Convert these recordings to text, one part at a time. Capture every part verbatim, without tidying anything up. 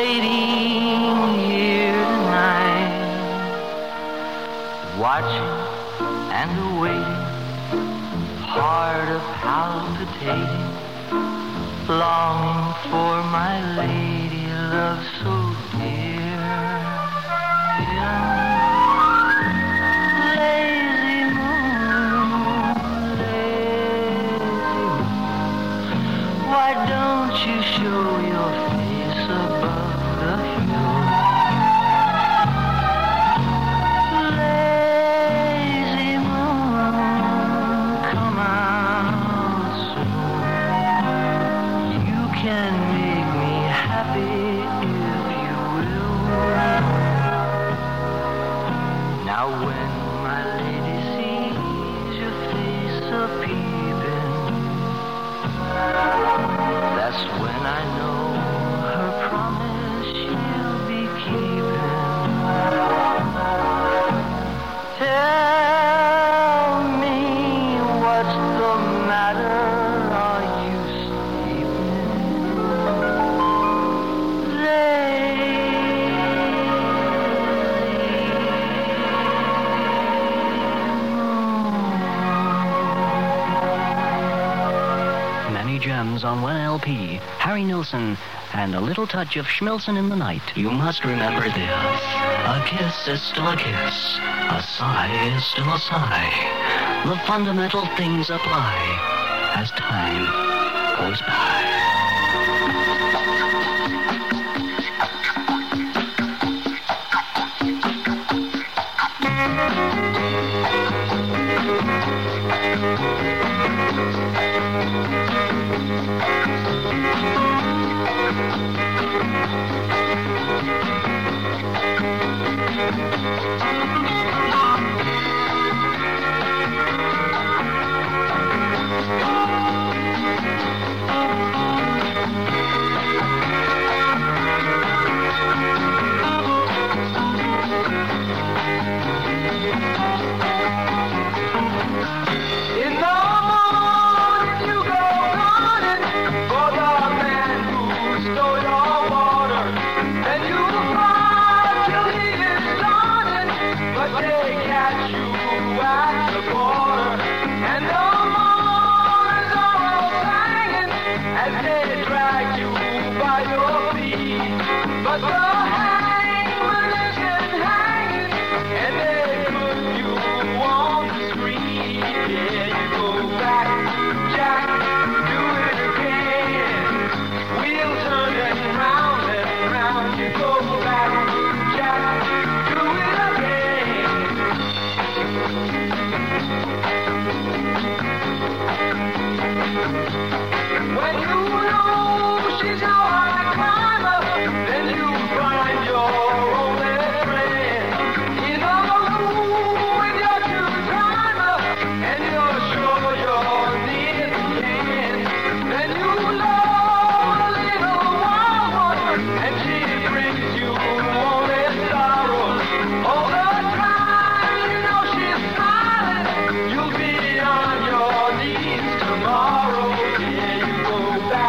waiting here tonight, watching and awaiting, heart a palpitating, longing for my lady love so dear. Yeah. Lazy moon, lazy moon, why don't you show your face above the hill? Lazy moon, come out soon. You can make me happy if you will. Now when my lady sees your face a-peeping, that's when I know her promise she'll be keeping. Tell me what's the matter, are you sleeping? Many gems on one L P. Harry Nilsson and a little touch of Schmilson in the night. You must remember this. A kiss is still a kiss. A sigh is still a sigh. The fundamental things apply as time goes by. In the morning you go running for the man who stole your water, and you fight till he is done, but they catch you at the border, and the mourners are all singing as they drag you by your feet, but the hangman isn't hanging, and they put you on the street. Yeah, you go back, Jack, do it again. Wheel turning round and round. You go back, Jack, do it again. When you know she's your high climber, then you find your only friend. In a room with your two-timer, and you're sure you're near the end. Then you love a little woman, and she brings you only sorrow. All the time you know she's smiling, you'll be on your knees tomorrow. Yeah, you go back.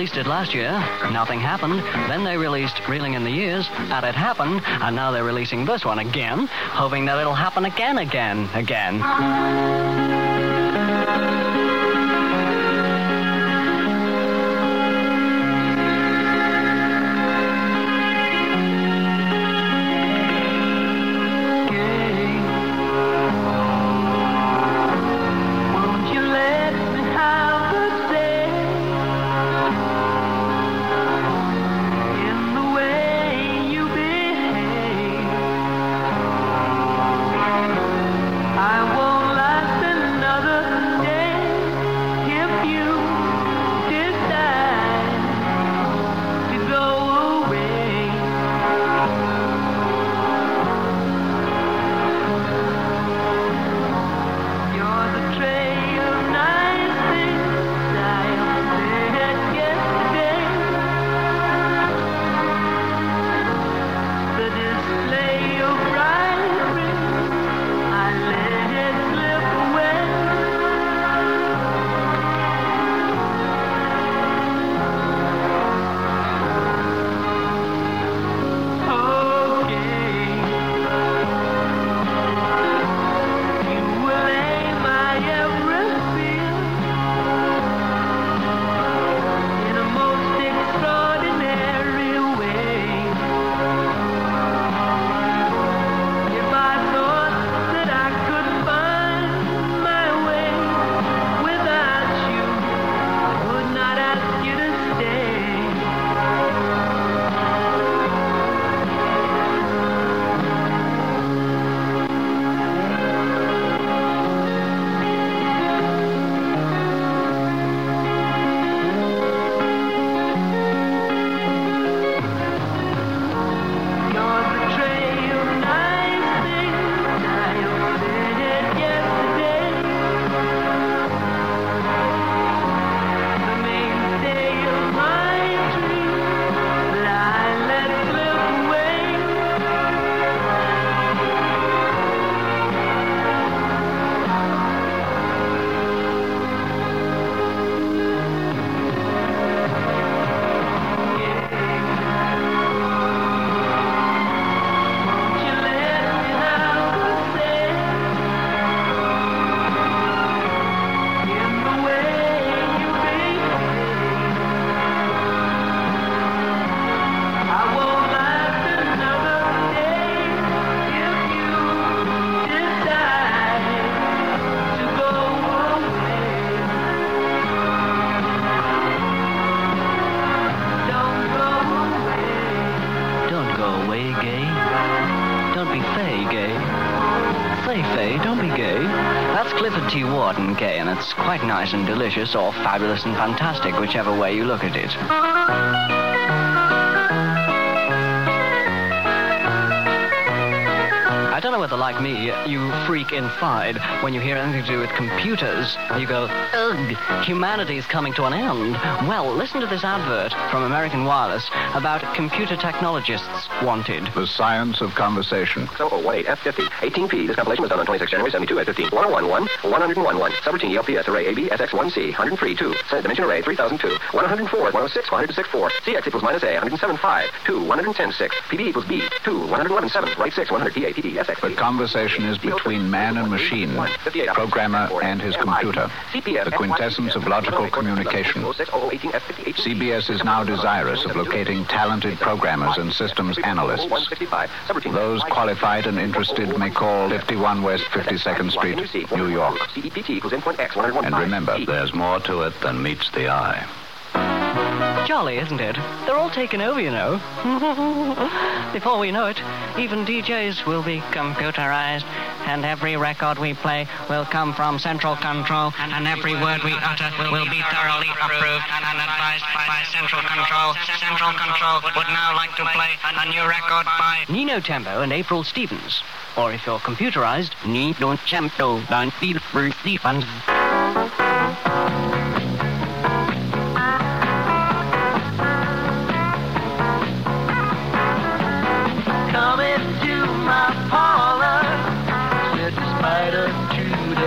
released it last year. Nothing happened. Then they released Reeling in the Years, and it happened. And now they're releasing this one again, hoping that it'll happen again, again, again. I won't last Clifford T. Wharton gay, and it's quite nice and delicious, or fabulous and fantastic, whichever way you look at it. I don't know whether, like me, you freak inside when you hear anything to do with computers. You go, ugh, humanity's coming to an end. Well, listen to this advert from American Wireless about computer technologists wanted. The Science of Conversation. So, oh, one eight F fifty. eighteen P. This compilation was done on twenty-sixth January seventy-two at fifteen. one oh one one, one oh one one. Subroutine E L P S array A B S X one C, one hundred three, two. Senate dimension array three thousand two. one oh four, one oh six, one oh six, four. C X equals minus A, one oh seven, five. two, one ten, six. P B equals B, two, one eleven, seven. Right six, one hundred P A P D S X. The conversation is between man and machine, programmer and his computer, the quintessence of logical communication. C B S is now desirous of locating talented programmers and systems analysts. Those qualified and interested may call fifty-one West fifty-second Street, New York. And remember, there's more to it than meets the eye. Jolly, isn't it? They're all taken over, you know. Before we know it, even D Js will be computerized, and every record we play will come from central control, and every word we utter will be thoroughly approved and advised by central control. Central control would now like to play a new record by Nino Tempo and April Stevens. Or if you're computerized, Nino Tempo and April Stevens.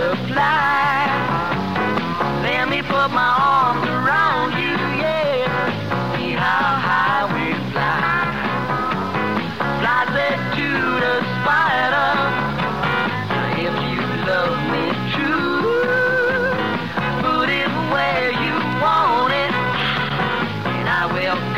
Put my arms around you, yeah.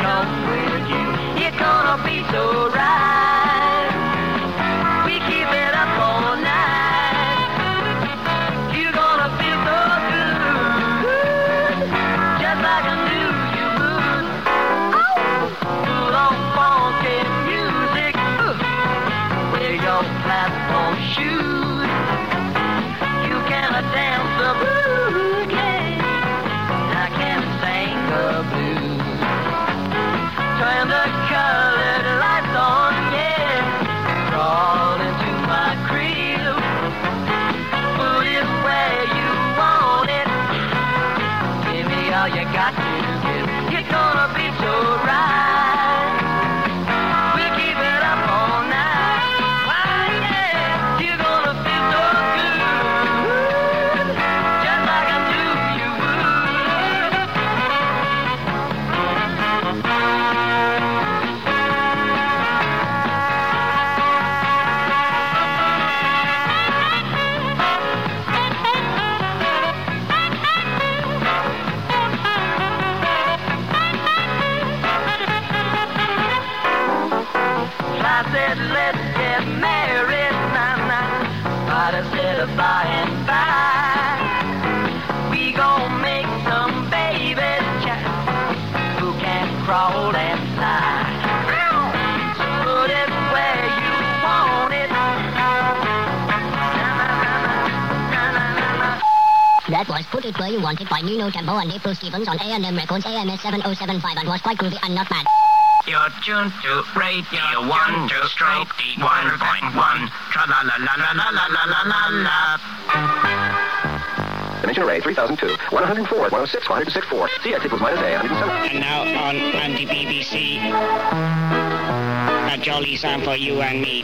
come with you. You're gonna be so right. We keep it up all night. You're gonna feel so good, just like I knew you would. Put on funky music, wear your platform shoes. You can dance the boogie, I can sing the blues. Turn the colored lights on, yeah. Crawl into my crib. Put it where you want it. Give me all you got to give. You're gonna be so right. We'll keep it up all night. Why, yeah, you're gonna feel so good, just like I knew you would. I said, let's get married, nah, nah. But I said, by and by, we gon' make some babies chat who can crawl and fly. So put it where you want it. That was Put It Where You Want It by Nino Tempo and April Stevens on A and M Records A M S seven oh seven five and was quite groovy and not bad. You're tuned to Radio one, two, stroke, one point one. Tra-la-la-la-la-la-la-la-la-la. Dimension array three thousand two, one oh four, one oh six, one oh six four. C X equals minus A, one hundred seven. And now on anti-B B C, a jolly sound for you and me.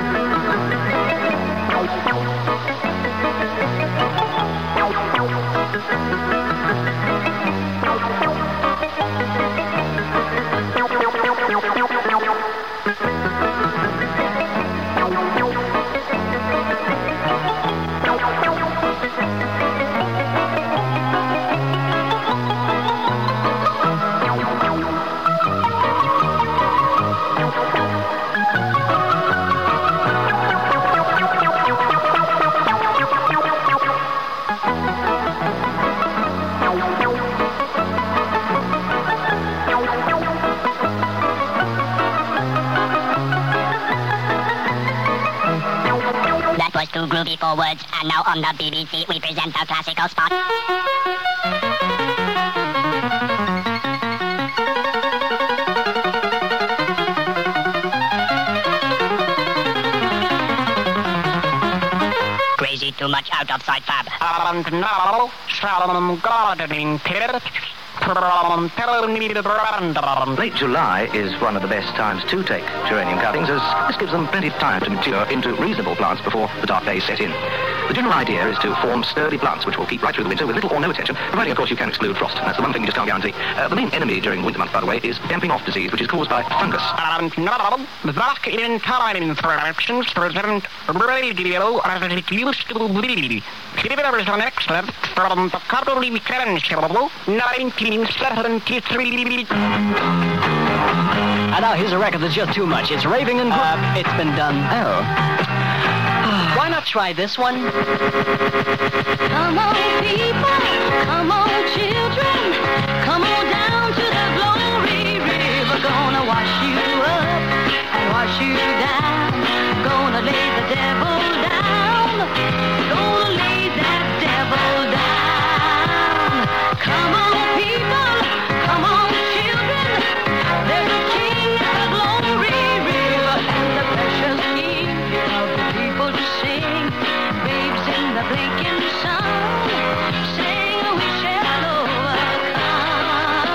Too groovy for words, and now on the B B C we present the classical spot. Crazy too much out of sight fab. And now, some gardening tips. Late July is one of the best times to take geranium cuttings, as this gives them plenty of time to mature into reasonable plants before the dark days set in. The general idea is to form sturdy plants which will keep right through the winter with little or no attention, providing, of course, you can exclude frost. That's the one thing you just can't guarantee. Uh, the main enemy during the winter months, by the way, is damping off disease, which is caused by fungus. And now, back in time instructions present radio as it used to be. Here is an excerpt from the quarterly calendar, nineteen seventy-three. And now here's a record that's just too much. It's raving and... Uh, it's been done. Oh. Why not try this one? Come on, people, come on, children, come on down to the glory river. Gonna wash you up and wash you down. Gonna lay the devil down. Gonna lay that devil down. Come on, people, come on, children. There's a king at the glory river and the precious king of the people to sing. Babes in the blinking sun, sing we shall overcome.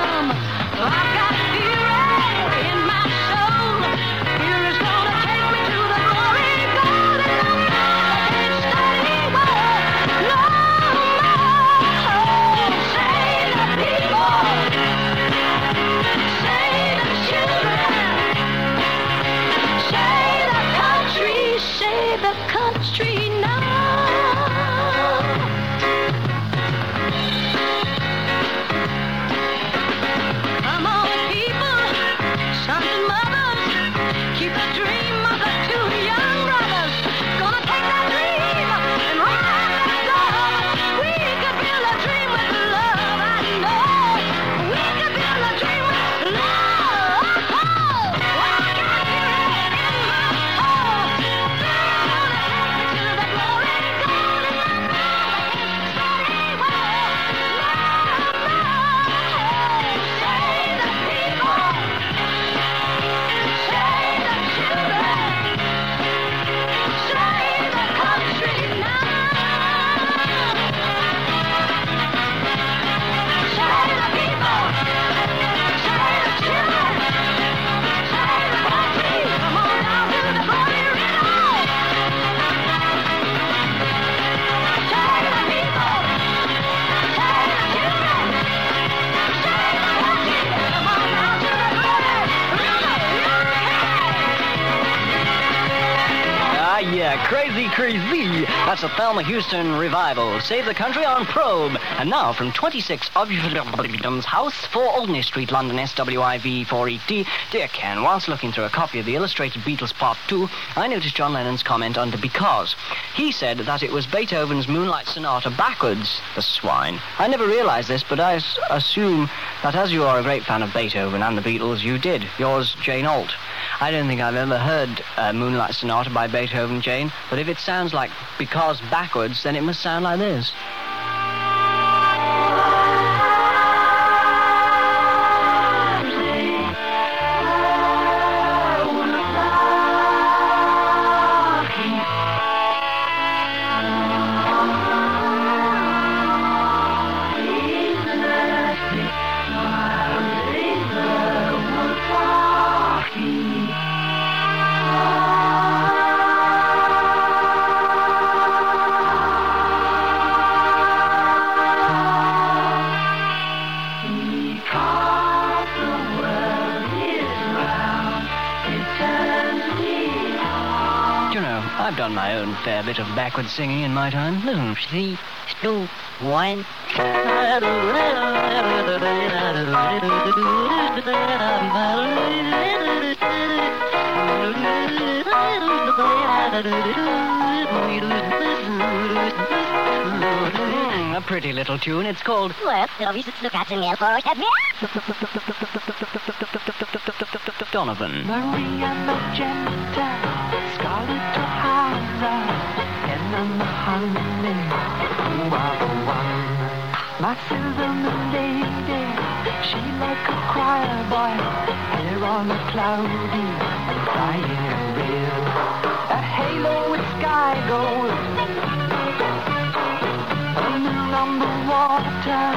yeah, crazy, crazy. That's a Thelma Houston revival. Save the Country on Probe. And now from twenty-six Obvidum's House, four Alderney Street, London, S W I V four E T. Dear Ken, whilst looking through a copy of the Illustrated Beatles Part two, I noticed John Lennon's comment under Because. He said that it was Beethoven's Moonlight Sonata backwards, the swine. I never realised this, but I s- assume that as you are a great fan of Beethoven and the Beatles, you did. Yours, Jane Ault. I don't think I've ever heard uh, Moonlight Sonata by Beethoven, Jane, but if it sounds like Because backwards, then it must sound like this. I've done my own fair bit of backward singing in my time. Listen, three, two, one. Mm, a pretty little tune. It's called... Donovan. Maria Magenta, Scarlet O'Hara, Helen Honey, you are the one. My silver moon lady, she like a choir boy, hair on a cloudy, flying red, a halo with sky gold, a moon on the water,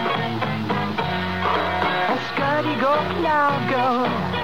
a skirty go cloud go.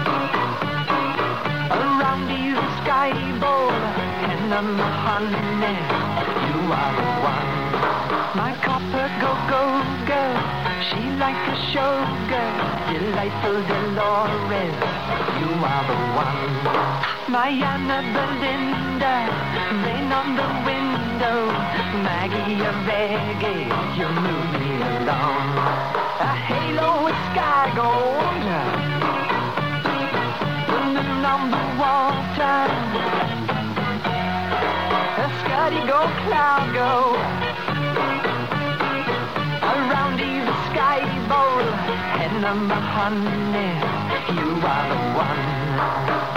Around you the sky bowl, and I'm the honey, you are the one. My copper go-go-go, she like a showgirl, delightful Dolores, you are the one. My Anna Belinda, rain on the window, Maggie a reggae, you move me along. A halo with sky gold, on the water, a scuddy go cloud go, around you the sky bowl, and I'm the honey, you are the one.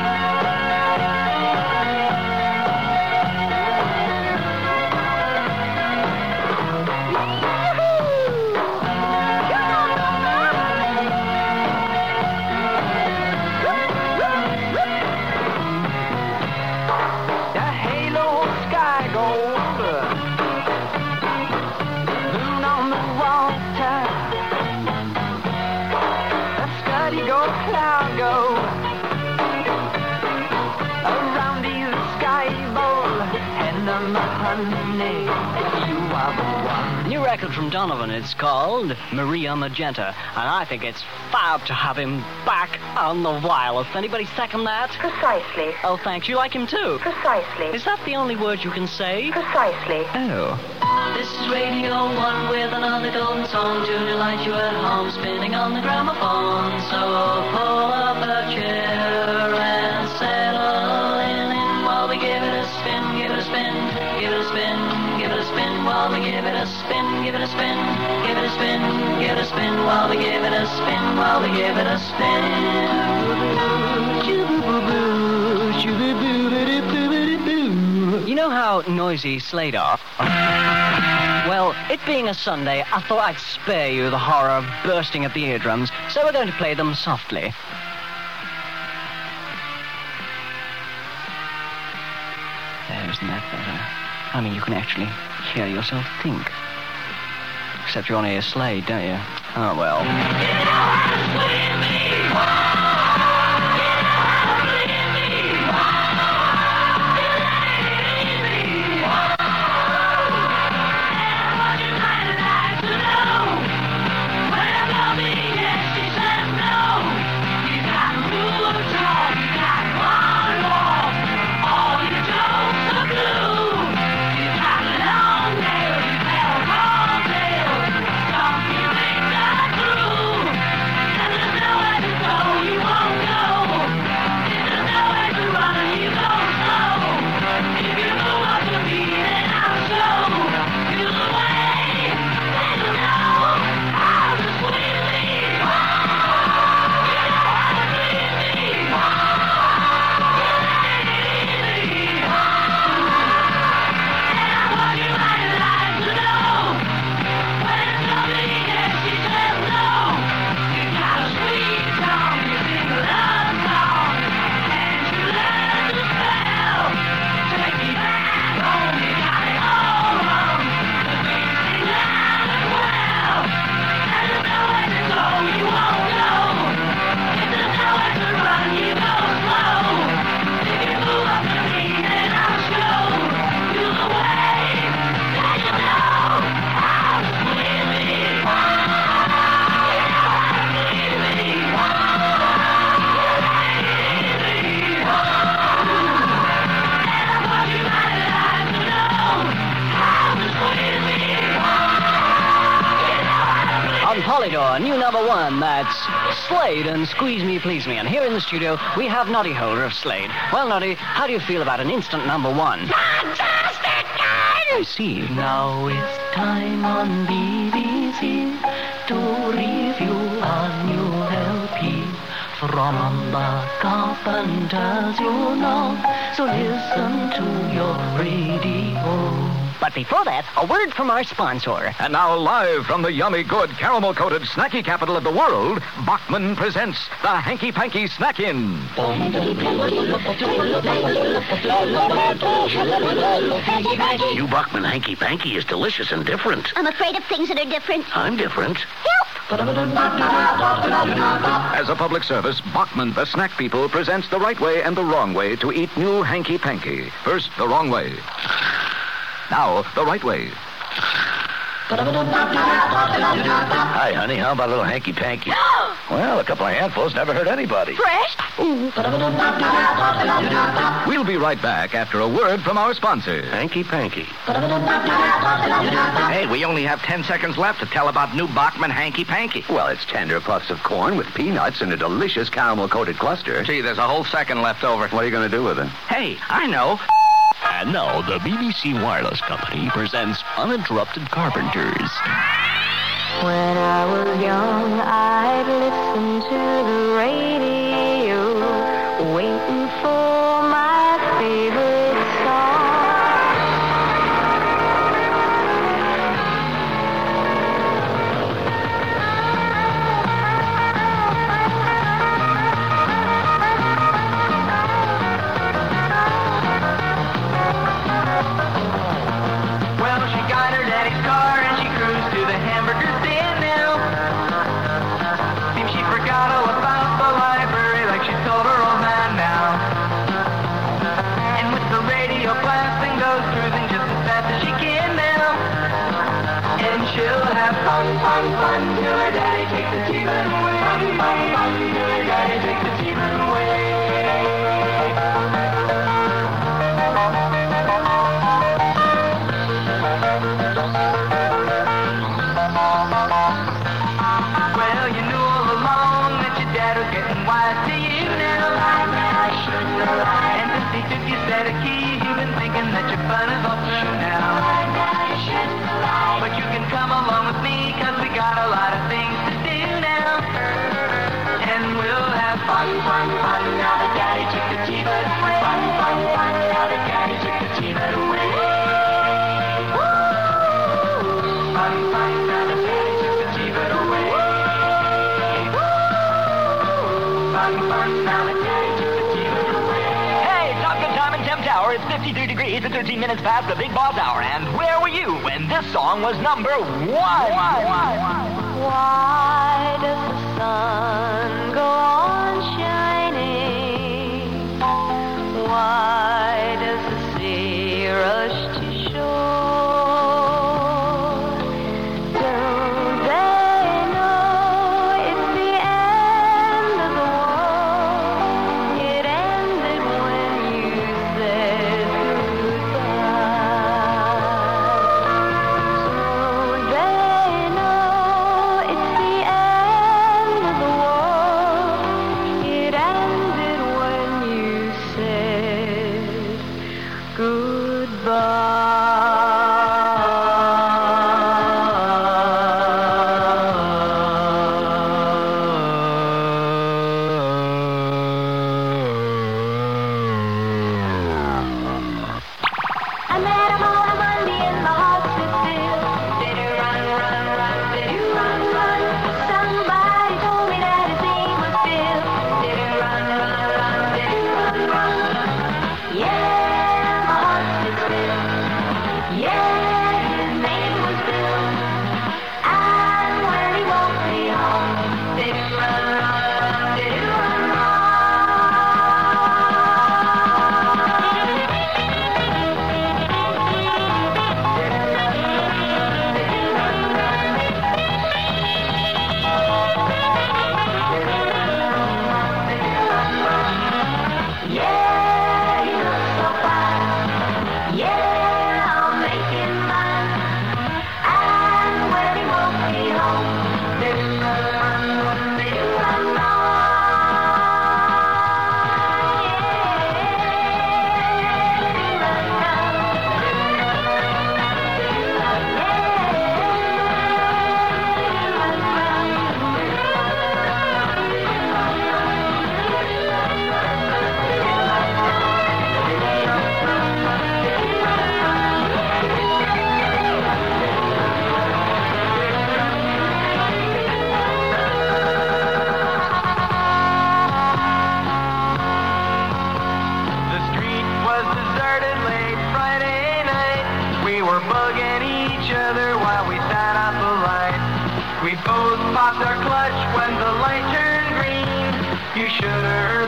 New record from Donovan. It's called Maria Magenta, and I think it's fab to have him back on the wireless. Anybody second that? Precisely. Oh, thanks. You like him too? Precisely. Is that the only word you can say? Precisely. Oh. This is Radio one with another golden song to delight you at home, spinning on the gramophone. So pull up a chair and settle in, in while we give it a spin, give it a spin, give it a spin, give it a spin while we give it a spin, give it a spin, give it a spin, give it a spin while we give it a spin, while we give it a spin. You know how noisy Slade are? Well, it being a Sunday, I thought I'd spare you the horror of bursting at the eardrums, so we're going to play them softly. There, isn't that better? I mean, you can actually hear yourself think. Except you want to hear Slade, don't you? Oh, well. All you do number one, that's Slade and Squeeze Me, Please Me. And here in the studio, we have Noddy Holder of Slade. Well, Noddy, how do you feel about an instant number one? Fantastic! I see. Now it's time on B B C to review a new L P from the Carpenters, you know. So listen to your radio. But before that, a word from our sponsor. And now, live from the yummy, good, caramel-coated snacky capital of the world, Bachman presents the Hanky Panky Snack-In. New Bachman Hanky Panky is delicious and different. I'm afraid of things that are different. I'm different. Help! As a public service, Bachman, the snack people, presents the right way and the wrong way to eat new Hanky Panky. First, the wrong way. Now, the right way. Hi, honey. How about a little hanky panky? Well, a couple of handfuls never hurt anybody. Fresh? We'll be right back after a word from our sponsor. Hanky panky. Hey, we only have ten seconds left to tell about new Bachman Hanky Panky. Well, it's tender puffs of corn with peanuts and a delicious caramel-coated cluster. Gee, there's a whole second left over. What are you going to do with it? Hey, I know. And now the B B C Wireless Company presents Uninterrupted Carpenters. When I was young, I'd listen to the radio, waiting for my favorite song. Well, she got her daddy's car and she cruised to the hamburger stand now. Seems she forgot all about the library like she told her old man now. And with the radio blasting, goes cruising just as fast as she can now. And she'll have fun, fun, fun till her daddy takes the T V away. Fun, fun, fun till her daddy takes the T V away. Well, you knew all along that your dad was getting wise to you now. And since he took your set of keys, you've been thinking that your fun is all through now. But you can come along with me, cause we got a lot of things to do now. And we'll have fun, fun, fun, now that daddy took the T V away. Fun, fun, fun, now that daddy took the T V away. Fun, fun, now that daddy took the T V away. Fun, fun, now that daddy took the T V away. Hey, Top Gun Time and Temp Tower. It's fifty-three degrees and thirteen minutes past the Big Boss Hour. And where were you when this song was number one? Why does the sun go on shining? Why does the sea rush to shore? Don't they know it's the end of the world? It ended when you said goodbye. Don't they know it's the end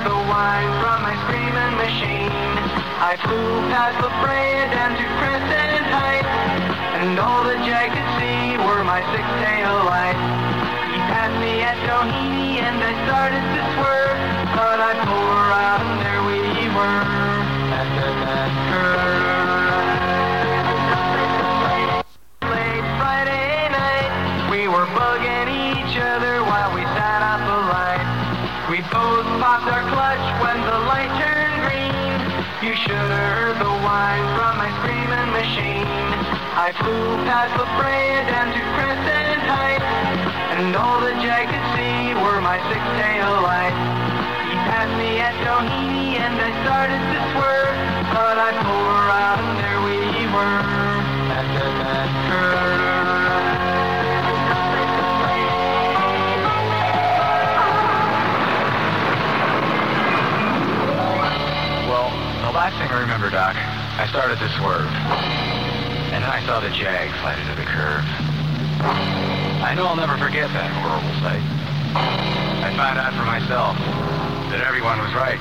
the wine from my screaming machine. I flew past La Brea down to Crescent Heights, and all the Jag could see were my six-tail lights. He passed me at Doheny and I started to swerve, but I pulled around and there we were at the that curve. Late Friday night, we were bugging each other while we sat out the light. We both popped our clutch when the light turned green. You should have heard the whine from my screaming machine. I flew past La Brea down to Crescent Heights, and all the Jag could see were my six-tail lights. He passed me at Doheny and I started to swerve, but I pulled around and there we were at the that curve. Last thing I remember, Doc, I started to swerve, and then I saw the Jag slide into the curve. I know I'll never forget that horrible sight. I found out for myself that everyone was right.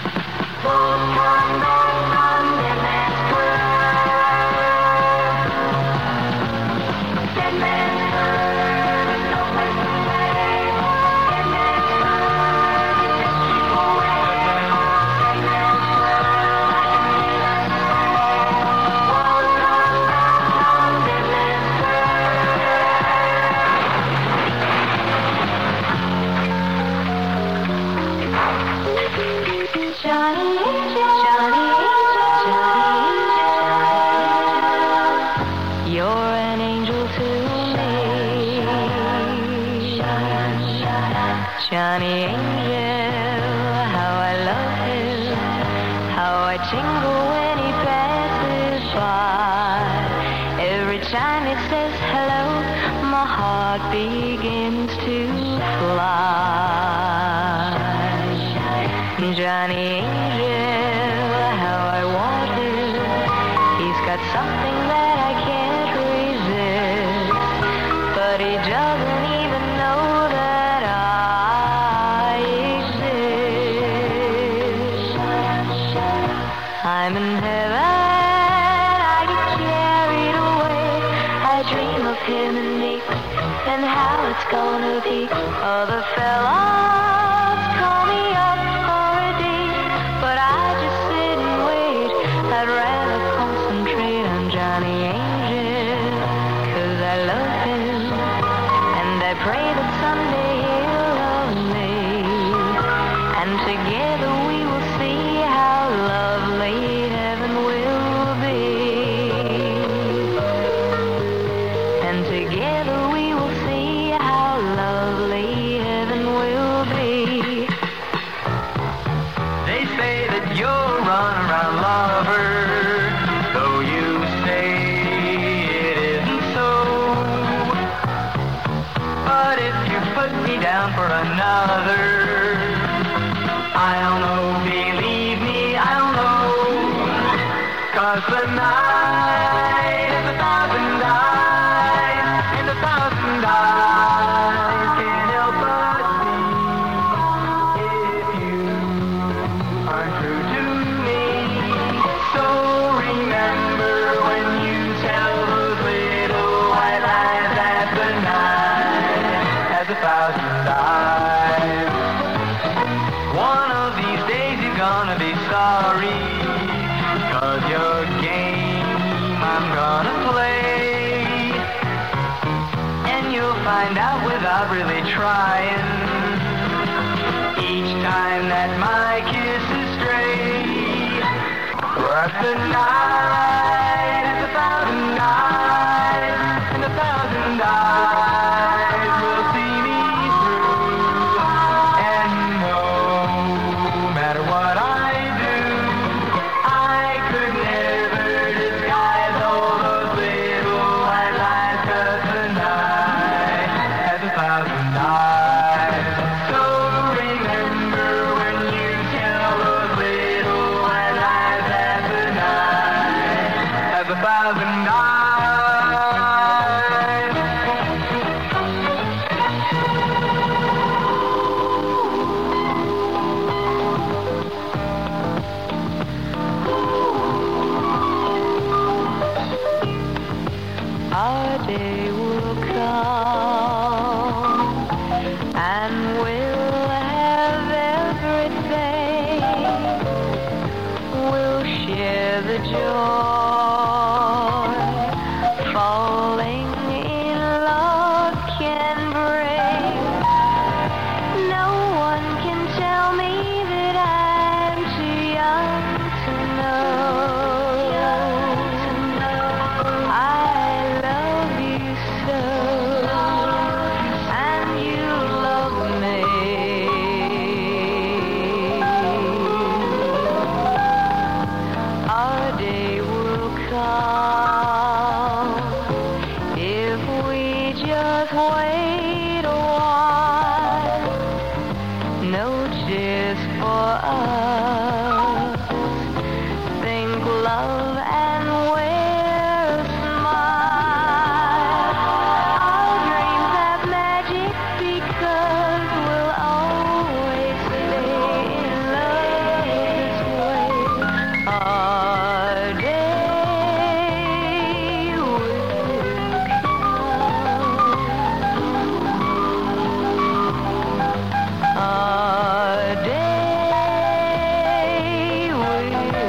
Johnny Angel, how I love him, how I tingle when he passes by. Every time he says hello, my heart begins to fly. Johnny Angel, how I want him, he's got something that I can't resist, but he doesn't even know that I I'm in heaven, I get carried away. I dream of him and me, and how it's gonna be. Other fellas call me up for a date, but I just sit and wait. I'd rather concentrate on Johnny Angel, 'cause I love him, and I pray that someday he'll love me, and together we will see how lovely heaven will be. And together we will see how lovely heaven will be. They say that you're a run-around lover, though you say it isn't so. But if you put me down for another, I'll know, believe me, I'll know. 'Cause the night is a thousand eyes, and a thousand eyes can't help but see if you are true to me. So remember when you tell those little white lies that the night has a thousand eyes. One of these days you're gonna be sorry, 'cause your game I'm gonna play, and you'll find out without really trying, each time that my kiss is stray. But the night is a thousand eyes, and a thousand eyes will see me through, and no matter what I do, I could never disguise all those little white lies, 'cause the night has a thousand eyes. So remember when you tell those little white lies that the night the joy falling in love can bring. No one can tell me that I'm too young to know. I love you so, and you love me. Our day will come if we just wait a while. No tears for us. Think love and wear a smile. Our dreams have magic because we'll always stay in love this way. Our day will come. Our day will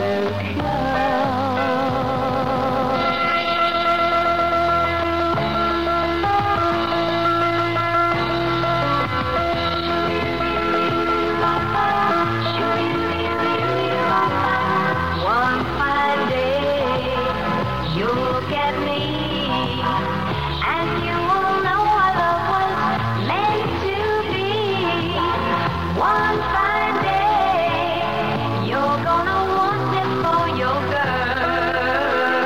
One fine day, you'll look at me, and you will know our love was meant to be. One fine day, you're gonna want it for your girl.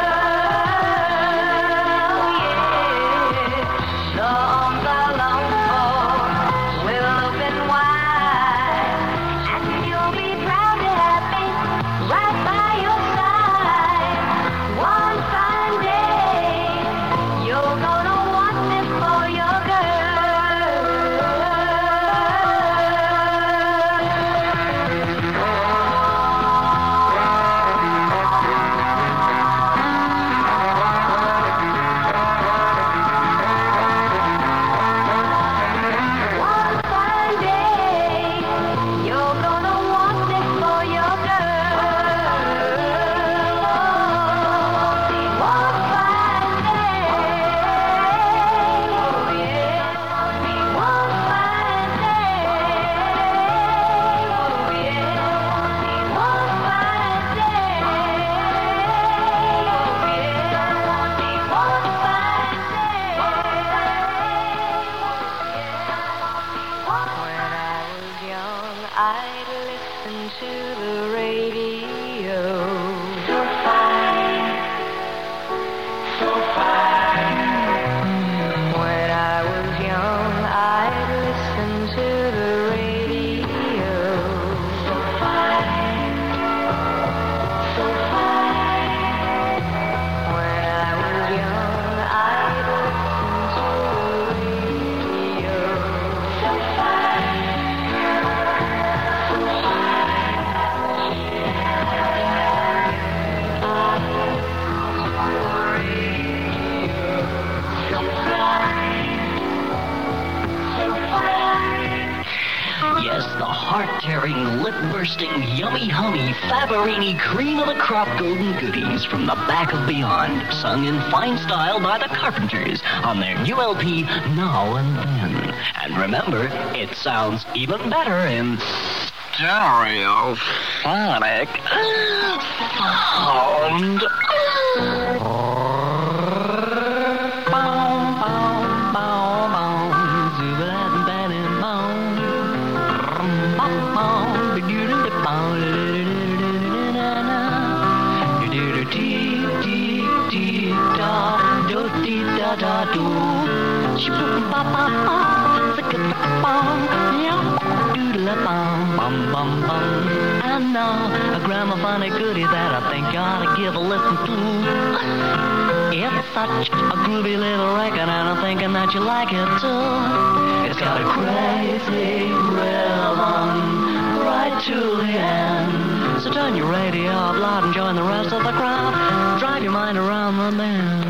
Yeah, the arms I long for will open wide, and you'll be proud to have me right by your side. One fine day, you're gonna want it for your One fine day, you're gonna want it for your girl. One fine day, oh yeah. One fine day, oh yeah. One fine day, oh yeah. One fine When I was young, I'd listen to the radio. So fine, so fine. When I was young, I'd listen to the radio. So fine, so fine. When I was young, I'd listen to the radio. So fine, so Yes, the heart-tearing, lip-bursting, yummy-hummy, Faberini cream of the crop golden goodies from the back of Beyond, sung in fine style by the Carpenters on their new L P, Now and Then. And remember, it sounds even better in stereophonic sound. And now, a gramophonic goodie that I think you ought to give a listen to. It's such a groovy little record, and I'm thinking that you like it too. It's got a crazy rhythm right to the end. So turn your radio up loud and join the rest of the crowd. Drive your mind around the bend.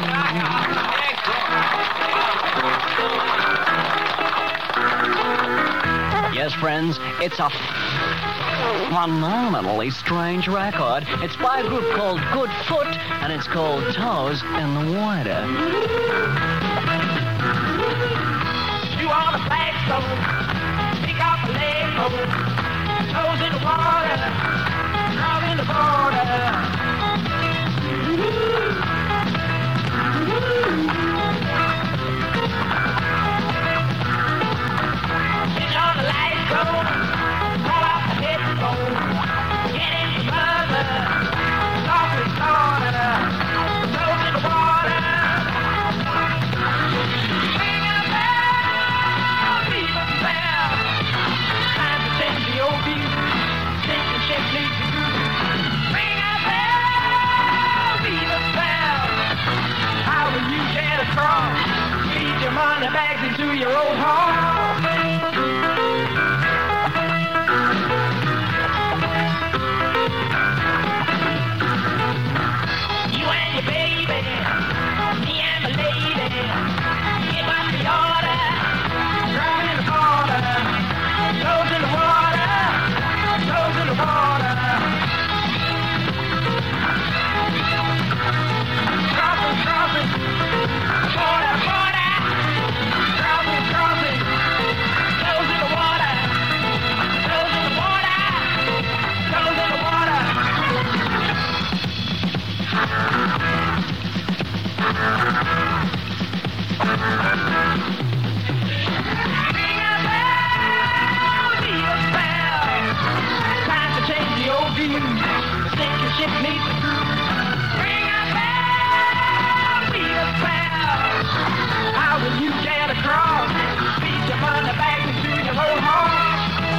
Yes, friends, it's a phenomenally strange record. It's by a group called Good Foot, and it's called Toes in the Water. You on a flagstone, pick up a leg, toes in the water, crossing the border. Switch on the lights, go, pull off the headphone, get in the mother, softly slaughter, toes in the water. Ring a bell, beat a bell, time to change the old beat, sink and shake leads the groove. Ring a bell, beat a bell, how will you get across? Feed your money bags into your old heart. You and your baby, me and my lady, get what we order, drown in the border, toes in the water, toes in the water. Crossing, crossing, border, border, crossing, crossing, toes in the water, toes in the water, toes in the water. Ring a bell, beat a bell, time to change the old view, the sinking ship needs a crew. Ring a bell, beat a bell, how will you get across? Feed your money back into your old heart.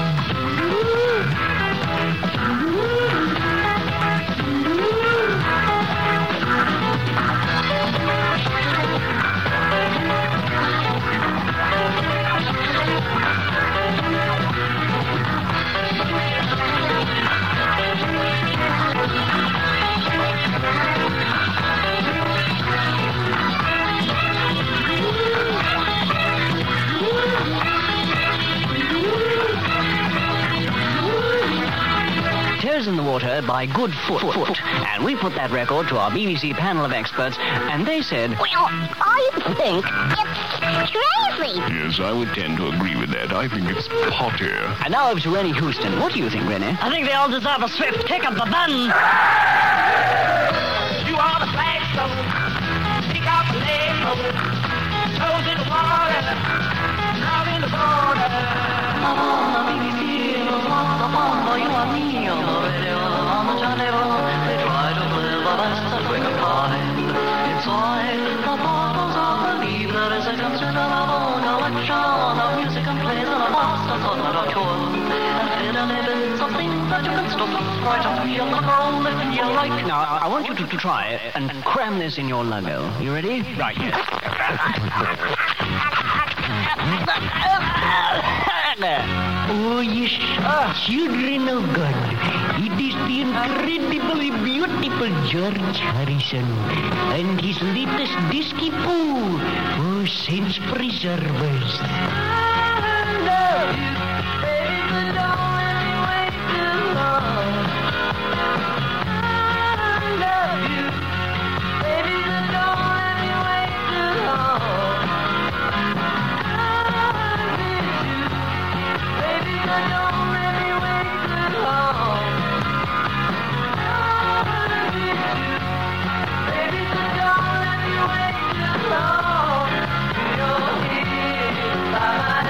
Toes in the Water by Good Foot. And we put that record to our B B C panel of experts, and they said, Well, I think it's crazy. Yes, I would tend to agree with that. I think it's potty. And now over to Rennie Houston. What do you think, Rennie? I think they all deserve a swift kick up the bun. You on the flagstone, pick up a leg, toes in the water, out in the border. On the turntable, they try to play the best that we can find. Inside the bottles of believe there is a considerable collection of music and plays and a vast assortment of tunes. And fiddly bits of things that you can stuff right up your roll if you like. Now, I want you to, to try it and cram this in your lungo. You ready? Right, yes. Oh, yes, children of God. It is the incredibly beautiful George Harrison and his latest disky poo for sense preservers. Bye.